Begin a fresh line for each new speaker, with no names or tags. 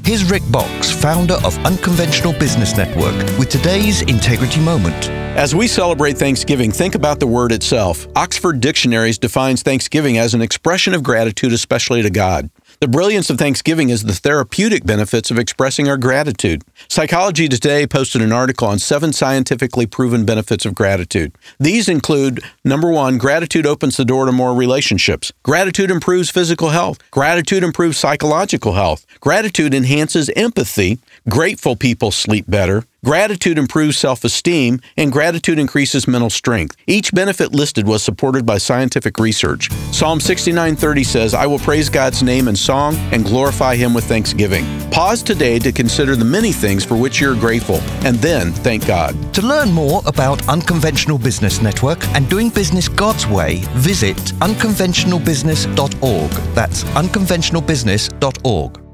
Here's Rick Box, founder of Unconventional Business Network, with today's Integrity Moment.
As we celebrate Thanksgiving, think about the word itself. Oxford Dictionaries defines Thanksgiving as an expression of gratitude, especially to God. The brilliance of Thanksgiving is the therapeutic benefits of expressing our gratitude. Psychology Today posted an article on 7 scientifically proven benefits of gratitude. These include, number 1, gratitude opens the door to more relationships. Gratitude improves physical health. Gratitude improves psychological health. Gratitude enhances empathy. Grateful people sleep better. Gratitude improves self-esteem, and gratitude increases mental strength. Each benefit listed was supported by scientific research. Psalm 69:30 says, "I will praise God's name in song and glorify Him with thanksgiving." Pause today to consider the many things for which you're grateful, and then thank God.
To learn more about Unconventional Business Network and doing business God's way, visit unconventionalbusiness.org. That's unconventionalbusiness.org.